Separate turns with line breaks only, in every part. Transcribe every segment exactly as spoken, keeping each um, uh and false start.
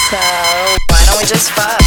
So why don't we just fuck?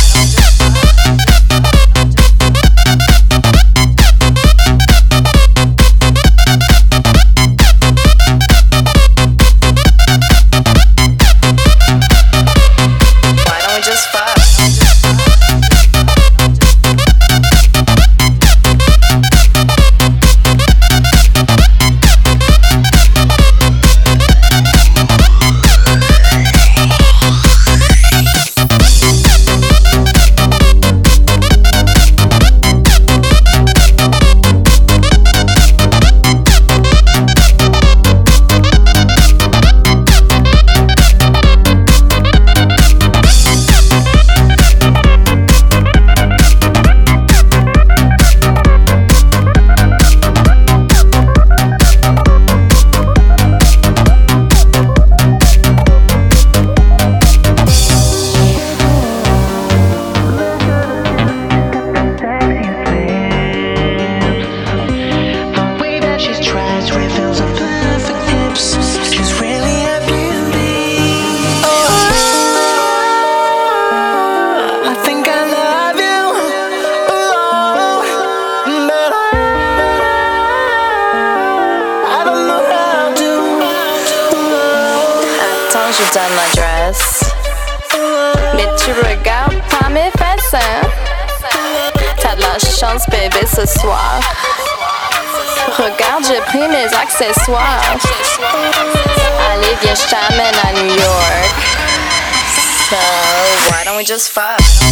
Je donne l'adresse, mais tu regardes pas mes fesses, hein? T'as de la chance, bébé, ce soir. Regarde, j'ai pris mes accessoires. Allez, viens, je t'amène à New York. So, why don't we just fuck?